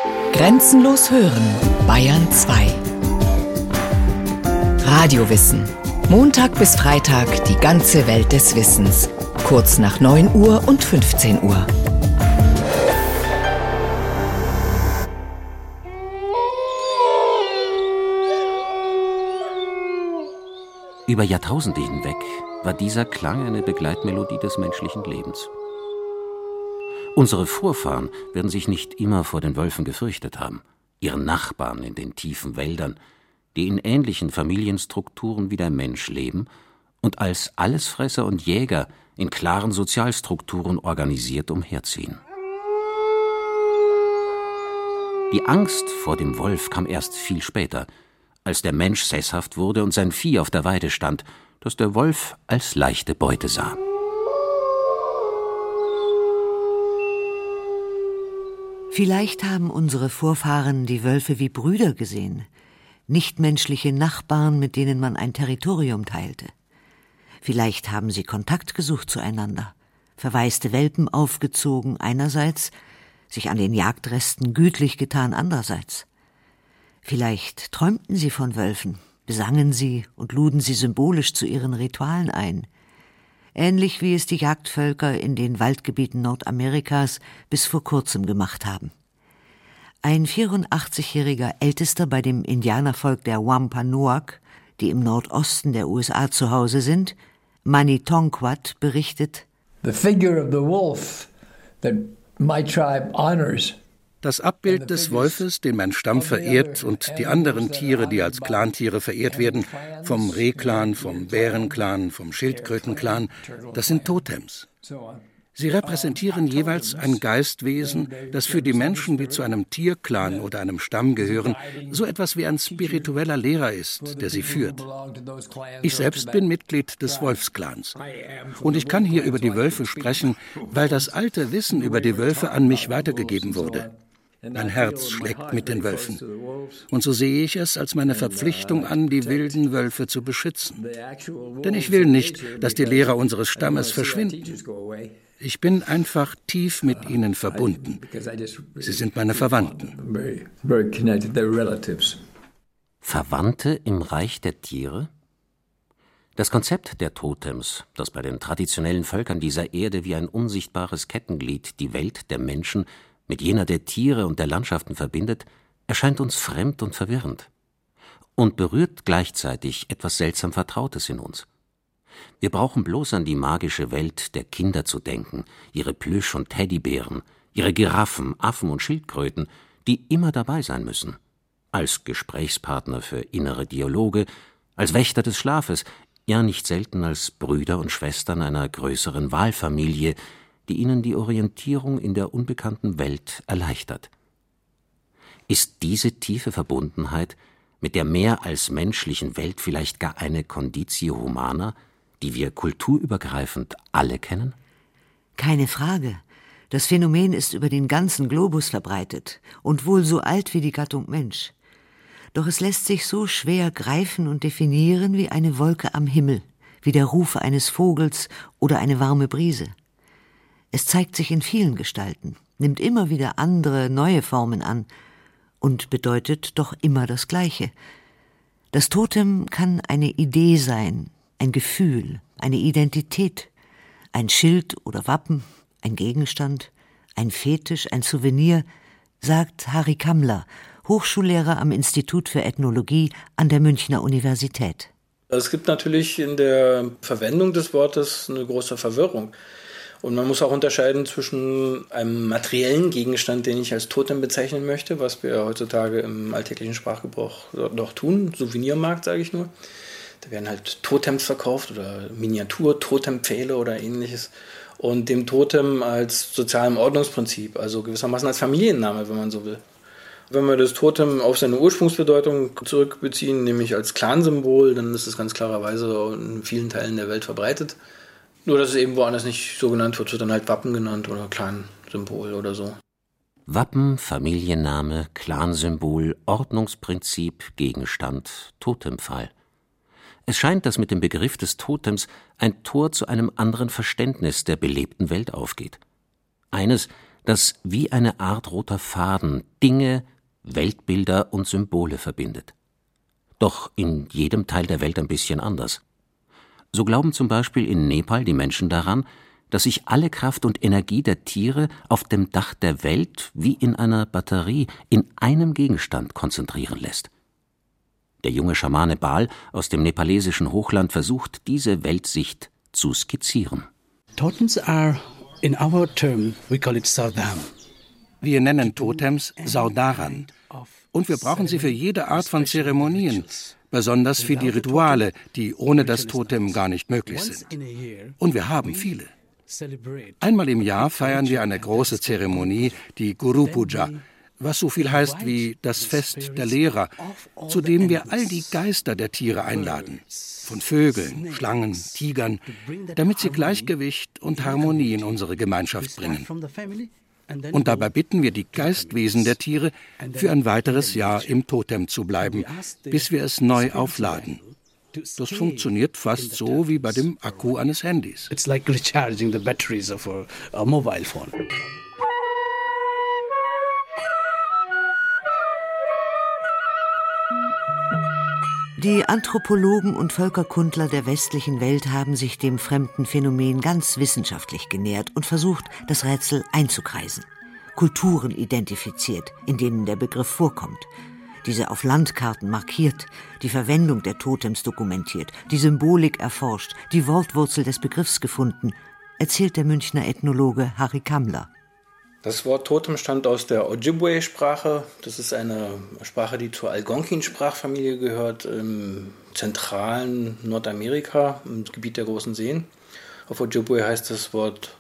Grenzenlos hören, Bayern 2. Radiowissen. Montag bis Freitag die ganze Welt des Wissens. Kurz nach 9 Uhr und 15 Uhr. Über Jahrtausende hinweg war dieser Klang eine Begleitmelodie des menschlichen Lebens. Unsere Vorfahren werden sich nicht immer vor den Wölfen gefürchtet haben, ihren Nachbarn in den tiefen Wäldern, die in ähnlichen Familienstrukturen wie der Mensch leben und als Allesfresser und Jäger in klaren Sozialstrukturen organisiert umherziehen. Die Angst vor dem Wolf kam erst viel später, als der Mensch sesshaft wurde und sein Vieh auf der Weide stand, das der Wolf als leichte Beute sah. Vielleicht haben unsere Vorfahren die Wölfe wie Brüder gesehen, nichtmenschliche Nachbarn, mit denen man ein Territorium teilte. Vielleicht haben sie Kontakt gesucht zueinander, verwaiste Welpen aufgezogen einerseits, sich an den Jagdresten gütlich getan andererseits. Vielleicht träumten sie von Wölfen, besangen sie und luden sie symbolisch zu ihren Ritualen ein. Ähnlich wie es die Jagdvölker in den Waldgebieten Nordamerikas bis vor kurzem gemacht haben. Ein 84-jähriger Ältester bei dem Indianervolk der Wampanoag, die im Nordosten der USA zu Hause sind, Mani Tonquat, berichtet: The figure of the wolf that my tribe honors. Das Abbild des Wolfes, den mein Stamm verehrt, und die anderen Tiere, die als Clantiere verehrt werden, vom Rehclan, vom Bärenclan, vom Schildkrötenclan, das sind Totems. Sie repräsentieren jeweils ein Geistwesen, das für die Menschen, die zu einem Tierclan oder einem Stamm gehören, so etwas wie ein spiritueller Lehrer ist, der sie führt. Ich selbst bin Mitglied des Wolfsclans. Und ich kann hier über die Wölfe sprechen, weil das alte Wissen über die Wölfe an mich weitergegeben wurde. Mein Herz schlägt mit den Wölfen. Und so sehe ich es als meine Verpflichtung an, die wilden Wölfe zu beschützen. Denn ich will nicht, dass die Lehrer unseres Stammes verschwinden. Ich bin einfach tief mit ihnen verbunden. Sie sind meine Verwandten. Verwandte im Reich der Tiere? Das Konzept der Totems, das bei den traditionellen Völkern dieser Erde wie ein unsichtbares Kettenglied die Welt der Menschen mit jener der Tiere und der Landschaften verbindet, erscheint uns fremd und verwirrend und berührt gleichzeitig etwas seltsam Vertrautes in uns. Wir brauchen bloß an die magische Welt der Kinder zu denken, ihre Plüsch- und Teddybären, ihre Giraffen, Affen und Schildkröten, die immer dabei sein müssen, als Gesprächspartner für innere Dialoge, als Wächter des Schlafes, ja nicht selten als Brüder und Schwestern einer größeren Wahlfamilie, die ihnen die Orientierung in der unbekannten Welt erleichtert. Ist diese tiefe Verbundenheit mit der mehr als menschlichen Welt vielleicht gar eine Conditio Humana, die wir kulturübergreifend alle kennen? Keine Frage. Das Phänomen ist über den ganzen Globus verbreitet und wohl so alt wie die Gattung Mensch. Doch es lässt sich so schwer greifen und definieren wie eine Wolke am Himmel, wie der Ruf eines Vogels oder eine warme Brise. Es zeigt sich in vielen Gestalten, nimmt immer wieder andere, neue Formen an und bedeutet doch immer das Gleiche. Das Totem kann eine Idee sein, ein Gefühl, eine Identität, ein Schild oder Wappen, ein Gegenstand, ein Fetisch, ein Souvenir, sagt Harry Kammler, Hochschullehrer am Institut für Ethnologie an der Münchner Universität. Es gibt natürlich in der Verwendung des Wortes eine große Verwirrung. Und man muss auch unterscheiden zwischen einem materiellen Gegenstand, den ich als Totem bezeichnen möchte, was wir heutzutage im alltäglichen Sprachgebrauch doch tun, Souvenirmarkt sage ich nur. Da werden halt Totems verkauft oder Miniatur-Totempfähle oder ähnliches. Und dem Totem als sozialem Ordnungsprinzip, also gewissermaßen als Familienname, wenn man so will. Wenn wir das Totem auf seine Ursprungsbedeutung zurückbeziehen, nämlich als Clansymbol, dann ist es ganz klarerweise in vielen Teilen der Welt verbreitet. Nur, dass es eben woanders nicht so genannt wird, wird dann halt Wappen genannt oder Clansymbol oder so. Wappen, Familienname, Clansymbol, Ordnungsprinzip, Gegenstand, Totempfahl. Es scheint, dass mit dem Begriff des Totems ein Tor zu einem anderen Verständnis der belebten Welt aufgeht. Eines, das wie eine Art roter Faden Dinge, Weltbilder und Symbole verbindet. Doch in jedem Teil der Welt ein bisschen anders. So glauben zum Beispiel in Nepal die Menschen daran, dass sich alle Kraft und Energie der Tiere auf dem Dach der Welt wie in einer Batterie in einem Gegenstand konzentrieren lässt. Der junge Schamane Bal aus dem nepalesischen Hochland versucht, diese Weltsicht zu skizzieren. Totems are, in our term, we call it Sardam. Wir nennen Totems Saudaran. Und wir brauchen sie für jede Art von Zeremonien, besonders für die Rituale, die ohne das Totem gar nicht möglich sind. Und wir haben viele. Einmal im Jahr feiern wir eine große Zeremonie, die Guru Puja, was so viel heißt wie das Fest der Lehrer, zu dem wir all die Geister der Tiere einladen, von Vögeln, Schlangen, Tigern, damit sie Gleichgewicht und Harmonie in unsere Gemeinschaft bringen. Und dabei bitten wir die Geistwesen der Tiere, für ein weiteres Jahr im Totem zu bleiben, bis wir es neu aufladen. Das funktioniert fast so wie bei dem Akku eines Handys. It's like recharging the batteries of a mobile phone. Die Anthropologen und Völkerkundler der westlichen Welt haben sich dem fremden Phänomen ganz wissenschaftlich genähert und versucht, das Rätsel einzukreisen. Kulturen identifiziert, in denen der Begriff vorkommt. Diese auf Landkarten markiert, die Verwendung der Totems dokumentiert, die Symbolik erforscht, die Wortwurzel des Begriffs gefunden, erzählt der Münchner Ethnologe Harry Kammler. Das Wort Totem stammt aus der Ojibwe-Sprache. Das ist eine Sprache, die zur Algonquin-Sprachfamilie gehört, im zentralen Nordamerika, im Gebiet der großen Seen. Auf Ojibwe heißt das Wort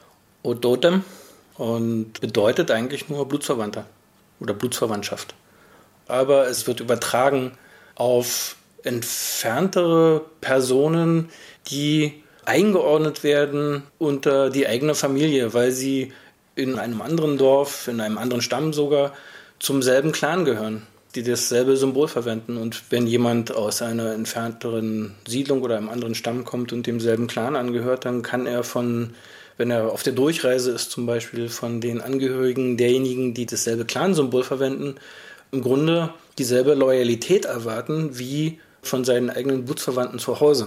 Ototem und bedeutet eigentlich nur Blutsverwandter oder Blutsverwandtschaft. Aber es wird übertragen auf entferntere Personen, die eingeordnet werden unter die eigene Familie, weil sie in einem anderen Dorf, in einem anderen Stamm sogar, zum selben Clan gehören, die dasselbe Symbol verwenden. Und wenn jemand aus einer entfernteren Siedlung oder einem anderen Stamm kommt und demselben Clan angehört, dann kann er wenn er auf der Durchreise ist zum Beispiel, von den Angehörigen derjenigen, die dasselbe Clan-Symbol verwenden, im Grunde dieselbe Loyalität erwarten wie von seinen eigenen Blutsverwandten zu Hause.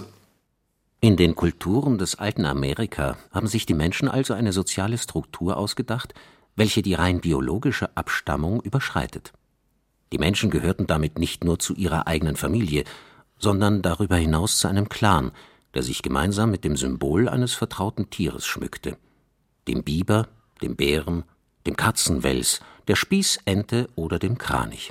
In den Kulturen des alten Amerika haben sich die Menschen also eine soziale Struktur ausgedacht, welche die rein biologische Abstammung überschreitet. Die Menschen gehörten damit nicht nur zu ihrer eigenen Familie, sondern darüber hinaus zu einem Clan, der sich gemeinsam mit dem Symbol eines vertrauten Tieres schmückte: dem Biber, dem Bären, dem Katzenwels, der Spießente oder dem Kranich.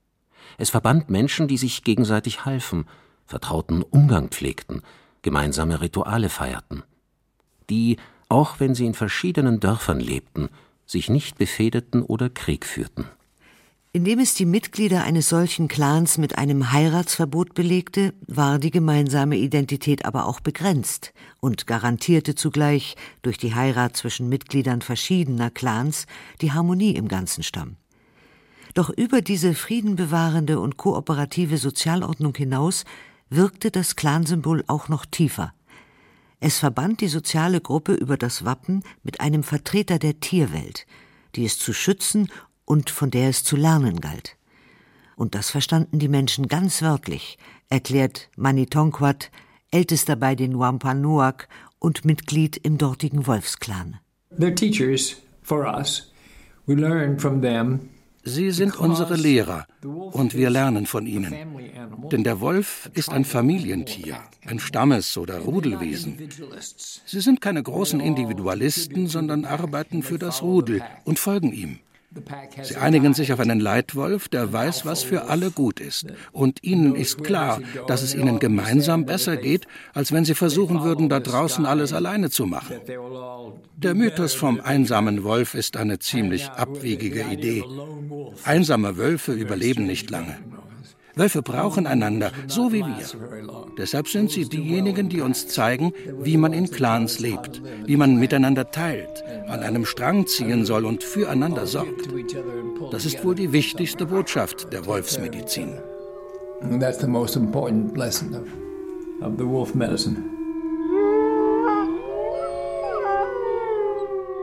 Es verband Menschen, die sich gegenseitig halfen, vertrauten Umgang pflegten, gemeinsame Rituale feierten, die, auch wenn sie in verschiedenen Dörfern lebten, sich nicht befehdeten oder Krieg führten. Indem es die Mitglieder eines solchen Clans mit einem Heiratsverbot belegte, war die gemeinsame Identität aber auch begrenzt und garantierte zugleich durch die Heirat zwischen Mitgliedern verschiedener Clans die Harmonie im ganzen Stamm. Doch über diese friedenbewahrende und kooperative Sozialordnung hinaus wirkte das Clansymbol auch noch tiefer. Es verband die soziale Gruppe über das Wappen mit einem Vertreter der Tierwelt, die es zu schützen und von der es zu lernen galt. Und das verstanden die Menschen ganz wörtlich, erklärt Mani Tongkwat, ältester bei den Wampanoag und Mitglied im dortigen Wolfsklan. They're teachers for us. We learn from them. Sie sind unsere Lehrer und wir lernen von ihnen. Denn der Wolf ist ein Familientier, ein Stammes- oder Rudelwesen. Sie sind keine großen Individualisten, sondern arbeiten für das Rudel und folgen ihm. Sie einigen sich auf einen Leitwolf, der weiß, was für alle gut ist. Und ihnen ist klar, dass es ihnen gemeinsam besser geht, als wenn sie versuchen würden, da draußen alles alleine zu machen. Der Mythos vom einsamen Wolf ist eine ziemlich abwegige Idee. Einsame Wölfe überleben nicht lange. Wölfe brauchen einander, so wie wir. Deshalb sind sie diejenigen, die uns zeigen, wie man in Clans lebt, wie man miteinander teilt, an einem Strang ziehen soll und füreinander sorgt. Das ist wohl die wichtigste Botschaft der Wolfsmedizin. That's the most important lesson of the wolf medicine.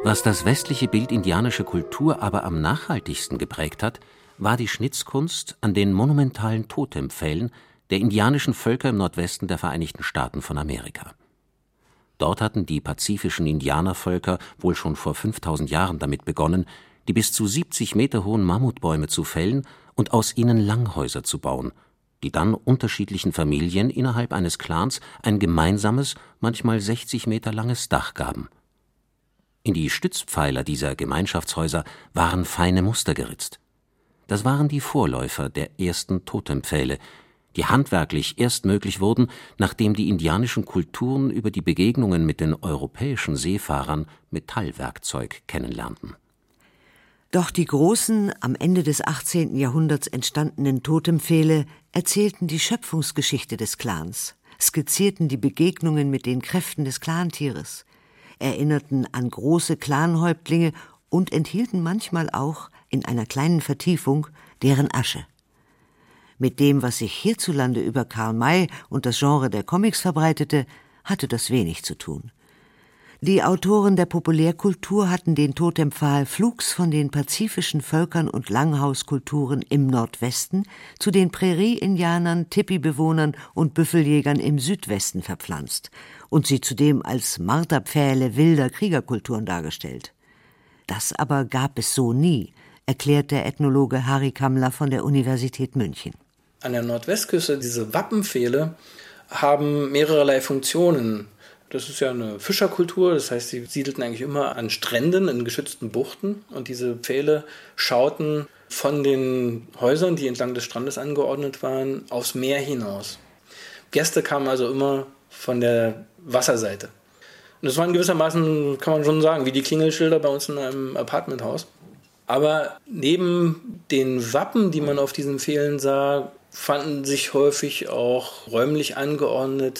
Was das westliche Bild indianischer Kultur aber am nachhaltigsten geprägt hat, war die Schnitzkunst an den monumentalen Totempfählen der indianischen Völker im Nordwesten der Vereinigten Staaten von Amerika. Dort hatten die pazifischen Indianervölker wohl schon vor 5000 Jahren damit begonnen, die bis zu 70 Meter hohen Mammutbäume zu fällen und aus ihnen Langhäuser zu bauen, die dann unterschiedlichen Familien innerhalb eines Clans ein gemeinsames, manchmal 60 Meter langes Dach gaben. In die Stützpfeiler dieser Gemeinschaftshäuser waren feine Muster geritzt. Das waren die Vorläufer der ersten Totempfähle, die handwerklich erst möglich wurden, nachdem die indianischen Kulturen über die Begegnungen mit den europäischen Seefahrern Metallwerkzeug kennenlernten. Doch die großen, am Ende des 18. Jahrhunderts entstandenen Totempfähle erzählten die Schöpfungsgeschichte des Clans, skizzierten die Begegnungen mit den Kräften des Clantieres, erinnerten an große Clanhäuptlinge und enthielten manchmal auch in einer kleinen Vertiefung deren Asche. Mit dem, was sich hierzulande über Karl May und das Genre der Comics verbreitete, hatte das wenig zu tun. Die Autoren der Populärkultur hatten den Totempfahl flugs von den pazifischen Völkern und Langhauskulturen im Nordwesten zu den Prärie-Indianern, Tipi-Bewohnern und Büffeljägern im Südwesten verpflanzt und sie zudem als Marterpfähle wilder Kriegerkulturen dargestellt. Das aber gab es so nie, erklärt der Ethnologe Harry Kammler von der Universität München. An der Nordwestküste, diese Wappenpfähle haben mehrerlei Funktionen. Das ist ja eine Fischerkultur, das heißt, sie siedelten eigentlich immer an Stränden, in geschützten Buchten. Und diese Pfähle schauten von den Häusern, die entlang des Strandes angeordnet waren, aufs Meer hinaus. Gäste kamen also immer von der Wasserseite. Und das waren gewissermaßen, kann man schon sagen, wie die Klingelschilder bei uns in einem Apartmenthaus. Aber neben den Wappen, die man auf diesen Pfählen sah, fanden sich häufig auch räumlich angeordnet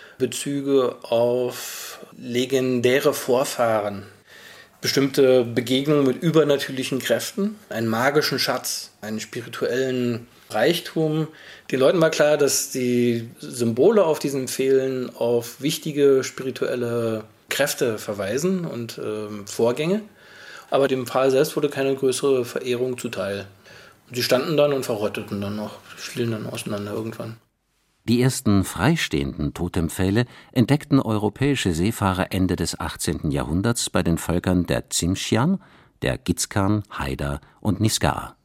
Bezüge auf legendäre Vorfahren, bestimmte Begegnungen mit übernatürlichen Kräften, einen magischen Schatz, einen spirituellen Reichtum. Den Leuten war klar, dass die Symbole auf diesen Pfählen auf wichtige spirituelle Kräfte verweisen und Vorgänge. Aber dem Pfahl selbst wurde keine größere Verehrung zuteil. Und sie standen dann und verrotteten dann noch, fielen dann auseinander irgendwann. Die ersten freistehenden Totempfähle entdeckten europäische Seefahrer Ende des 18. Jahrhunderts bei den Völkern der Tsimshian, der Gitxsan, Haida und Nisga'a.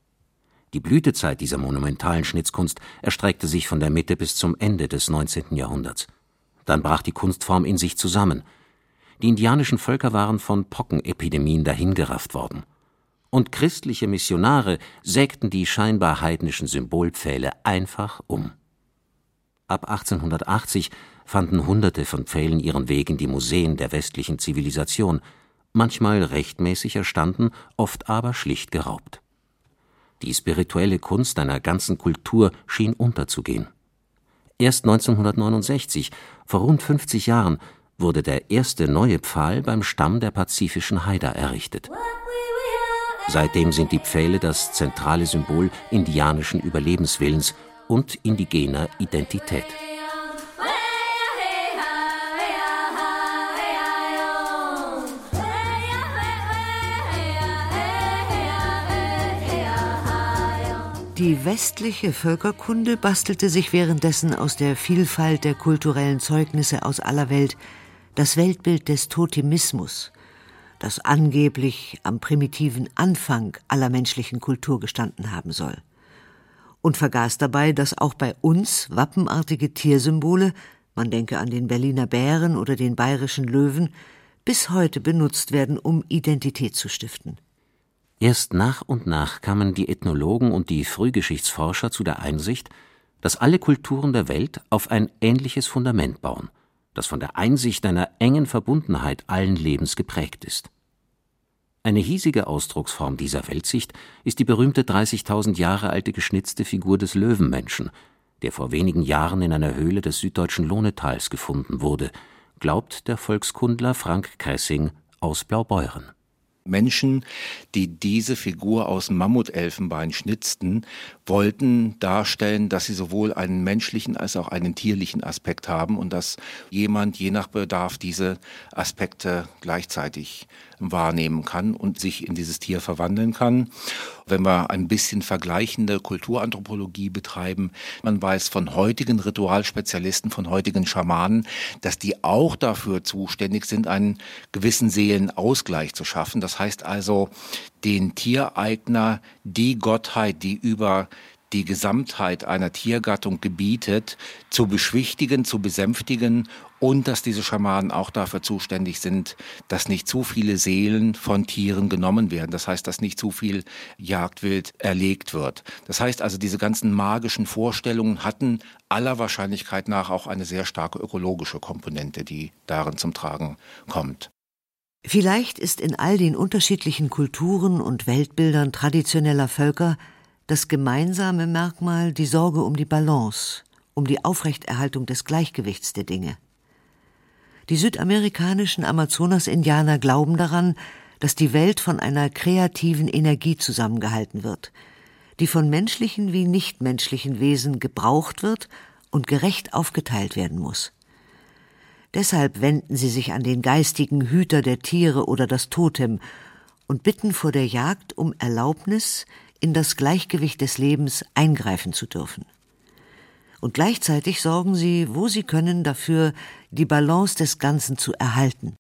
Die Blütezeit dieser monumentalen Schnitzkunst erstreckte sich von der Mitte bis zum Ende des 19. Jahrhunderts. Dann brach die Kunstform in sich zusammen. Die indianischen Völker waren von Pockenepidemien dahingerafft worden. Und christliche Missionare sägten die scheinbar heidnischen Symbolpfähle einfach um. Ab 1880 fanden Hunderte von Pfählen ihren Weg in die Museen der westlichen Zivilisation, manchmal rechtmäßig erstanden, oft aber schlicht geraubt. Die spirituelle Kunst einer ganzen Kultur schien unterzugehen. Erst 1969, vor rund 50 Jahren, wurde der erste neue Pfahl beim Stamm der pazifischen Haida errichtet. Seitdem sind die Pfähle das zentrale Symbol indianischen Überlebenswillens und indigener Identität. Die westliche Völkerkunde bastelte sich währenddessen aus der Vielfalt der kulturellen Zeugnisse aus aller Welt das Weltbild des Totemismus, das angeblich am primitiven Anfang aller menschlichen Kultur gestanden haben soll. Und vergaß dabei, dass auch bei uns wappenartige Tiersymbole, man denke an den Berliner Bären oder den bayerischen Löwen, bis heute benutzt werden, um Identität zu stiften. Erst nach und nach kamen die Ethnologen und die Frühgeschichtsforscher zu der Einsicht, dass alle Kulturen der Welt auf ein ähnliches Fundament bauen, das von der Einsicht einer engen Verbundenheit allen Lebens geprägt ist. Eine hiesige Ausdrucksform dieser Weltsicht ist die berühmte 30.000 Jahre alte geschnitzte Figur des Löwenmenschen, der vor wenigen Jahren in einer Höhle des süddeutschen Lohnetals gefunden wurde, glaubt der Volkskundler Frank Kressing aus Blaubeuren. Menschen, die diese Figur aus Mammutelfenbein schnitzten, wollten darstellen, dass sie sowohl einen menschlichen als auch einen tierlichen Aspekt haben und dass jemand je nach Bedarf diese Aspekte gleichzeitig wahrnehmen kann und sich in dieses Tier verwandeln kann. Wenn wir ein bisschen vergleichende Kulturanthropologie betreiben, man weiß von heutigen Ritualspezialisten, von heutigen Schamanen, dass die auch dafür zuständig sind, einen gewissen Seelenausgleich zu schaffen. Das heißt also, den Tiereigner, die Gottheit, die über die Gesamtheit einer Tiergattung gebietet, zu beschwichtigen, zu besänftigen und dass diese Schamanen auch dafür zuständig sind, dass nicht zu viele Seelen von Tieren genommen werden. Das heißt, dass nicht zu viel Jagdwild erlegt wird. Das heißt also, diese ganzen magischen Vorstellungen hatten aller Wahrscheinlichkeit nach auch eine sehr starke ökologische Komponente, die darin zum Tragen kommt. Vielleicht ist in all den unterschiedlichen Kulturen und Weltbildern traditioneller Völker das gemeinsame Merkmal die Sorge um die Balance, um die Aufrechterhaltung des Gleichgewichts der Dinge. Die südamerikanischen Amazonas-Indianer glauben daran, dass die Welt von einer kreativen Energie zusammengehalten wird, die von menschlichen wie nichtmenschlichen Wesen gebraucht wird und gerecht aufgeteilt werden muss. Deshalb wenden sie sich an den geistigen Hüter der Tiere oder das Totem und bitten vor der Jagd um Erlaubnis, in das Gleichgewicht des Lebens eingreifen zu dürfen. Und gleichzeitig sorgen sie, wo sie können, dafür, die Balance des Ganzen zu erhalten.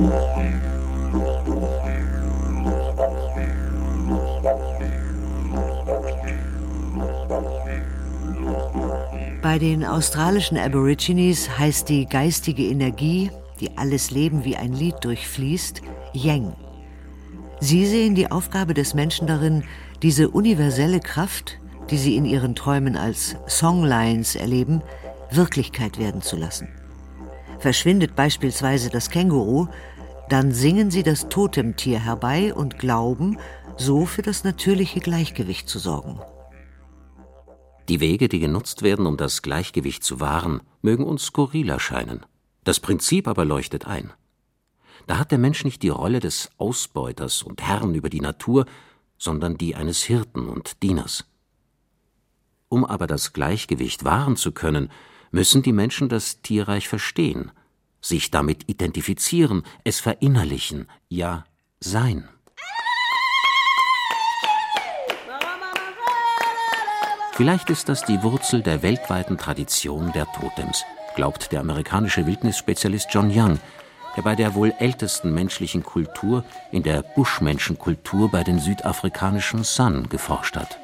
Bei den australischen Aborigines heißt die geistige Energie, die alles Leben wie ein Lied durchfließt, Yang. Sie sehen die Aufgabe des Menschen darin, diese universelle Kraft, die sie in ihren Träumen als Songlines erleben, Wirklichkeit werden zu lassen. Verschwindet beispielsweise das Känguru, dann singen sie das Totemtier herbei und glauben, so für das natürliche Gleichgewicht zu sorgen. Die Wege, die genutzt werden, um das Gleichgewicht zu wahren, mögen uns skurril erscheinen. Das Prinzip aber leuchtet ein. Da hat der Mensch nicht die Rolle des Ausbeuters und Herrn über die Natur, sondern die eines Hirten und Dieners. Um aber das Gleichgewicht wahren zu können, müssen die Menschen das Tierreich verstehen, sich damit identifizieren, es verinnerlichen, ja sein. Vielleicht ist das die Wurzel der weltweiten Tradition der Totems, glaubt der amerikanische Wildnisspezialist John Young, der bei der wohl ältesten menschlichen Kultur, in der Buschmenschenkultur bei den südafrikanischen San, geforscht hat.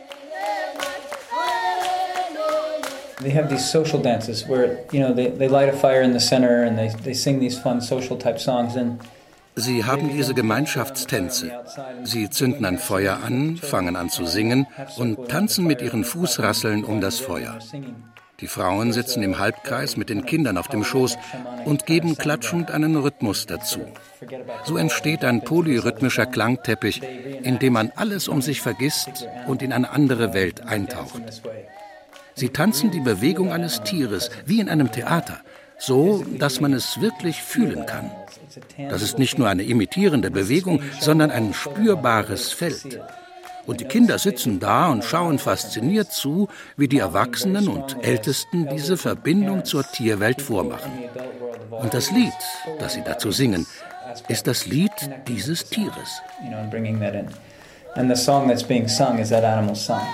They have these social dances where, they light a fire in the center and they sing these fun social type songs. Sie haben diese Gemeinschaftstänze. Sie zünden ein Feuer an, fangen an zu singen und tanzen mit ihren Fußrasseln um das Feuer. Die Frauen sitzen im Halbkreis mit den Kindern auf dem Schoß und geben klatschend einen Rhythmus dazu. So entsteht ein polyrhythmischer Klangteppich, in dem man alles um sich vergisst und in eine andere Welt eintaucht. Sie tanzen die Bewegung eines Tieres, wie in einem Theater, so, dass man es wirklich fühlen kann. Das ist nicht nur eine imitierende Bewegung, sondern ein spürbares Feld. Und die Kinder sitzen da und schauen fasziniert zu, wie die Erwachsenen und Ältesten diese Verbindung zur Tierwelt vormachen. Und das Lied, das sie dazu singen, ist das Lied dieses Tieres. And the song that's being sung is that animal's song.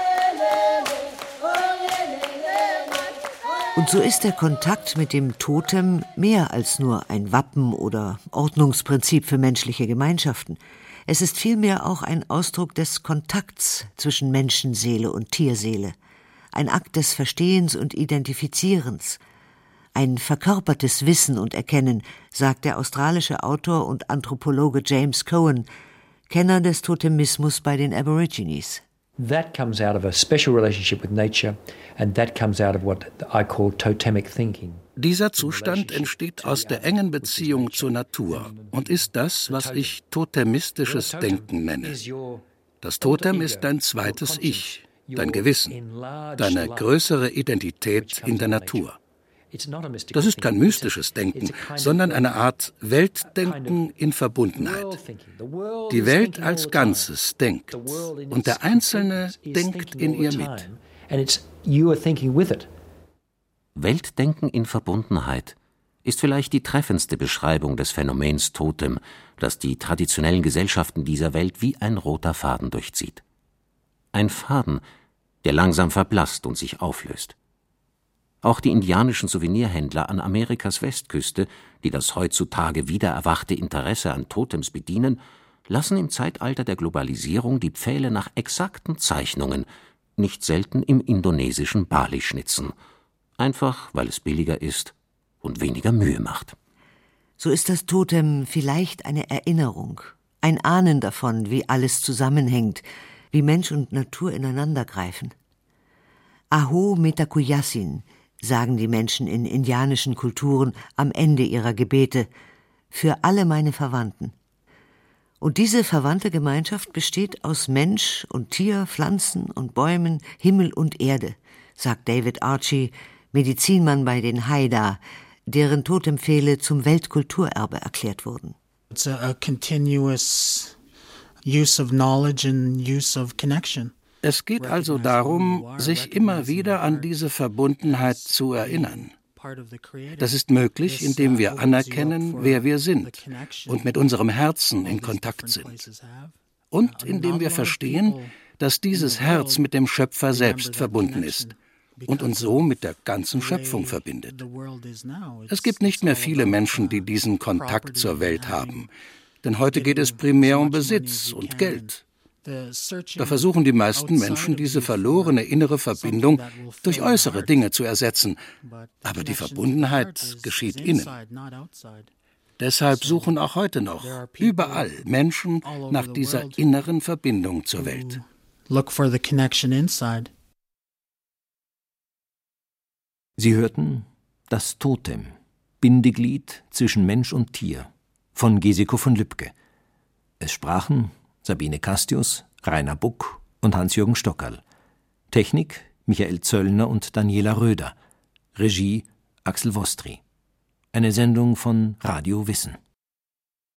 Und so ist der Kontakt mit dem Totem mehr als nur ein Wappen oder Ordnungsprinzip für menschliche Gemeinschaften. Es ist vielmehr auch ein Ausdruck des Kontakts zwischen Menschenseele und Tierseele, ein Akt des Verstehens und Identifizierens, ein verkörpertes Wissen und Erkennen, sagt der australische Autor und Anthropologe James Cohen, Kenner des Totemismus bei den Aborigines. That comes out of a special relationship with nature, and that comes out of what I call totemic thinking. Dieser Zustand entsteht aus der engen Beziehung zur Natur und ist das, was ich totemistisches Denken nenne. Das Totem ist dein zweites Ich, dein Gewissen, deine größere Identität in der Natur. Das ist kein mystisches Denken, sondern eine Art Weltdenken in Verbundenheit. Die Welt als Ganzes denkt und der Einzelne denkt in ihr mit. Weltdenken in Verbundenheit. ist vielleicht die treffendste Beschreibung des Phänomens Totem, das die traditionellen Gesellschaften dieser Welt wie ein roter Faden durchzieht. Ein Faden, der langsam verblasst und sich auflöst. Auch die indianischen Souvenirhändler an Amerikas Westküste, die das heutzutage wiedererwachte Interesse an Totems bedienen, lassen im Zeitalter der Globalisierung die Pfähle nach exakten Zeichnungen, nicht selten im indonesischen Bali, schnitzen. Einfach, weil es billiger ist und weniger Mühe macht. So ist das Totem vielleicht eine Erinnerung, ein Ahnen davon, wie alles zusammenhängt, wie Mensch und Natur ineinandergreifen. Aho Metakuyasin, sagen die Menschen in indianischen Kulturen am Ende ihrer Gebete, für alle meine Verwandten. Und diese verwandte Gemeinschaft besteht aus Mensch und Tier, Pflanzen und Bäumen, Himmel und Erde, sagt David Archie, Medizinmann bei den Haida, deren Totempfähle zum Weltkulturerbe erklärt wurden. It's a continuous use of knowledge and use of connection. Es geht also darum, sich immer wieder an diese Verbundenheit zu erinnern. Das ist möglich, indem wir anerkennen, wer wir sind und mit unserem Herzen in Kontakt sind. Und indem wir verstehen, dass dieses Herz mit dem Schöpfer selbst verbunden ist und uns so mit der ganzen Schöpfung verbindet. Es gibt nicht mehr viele Menschen, die diesen Kontakt zur Welt haben, denn heute geht es primär um Besitz und Geld. Da versuchen die meisten Menschen, diese verlorene innere Verbindung durch äußere Dinge zu ersetzen. Aber die Verbundenheit geschieht innen. Deshalb suchen auch heute noch überall Menschen nach dieser inneren Verbindung zur Welt. Sie hörten Das Totem, Bindeglied zwischen Mensch und Tier von Gesiko von Lübcke. Es sprachen Sabine Castius, Rainer Buck und Hans-Jürgen Stockerl. Technik Michael Zöllner und Daniela Röder. Regie Axel Wostri. Eine Sendung von Radio Wissen.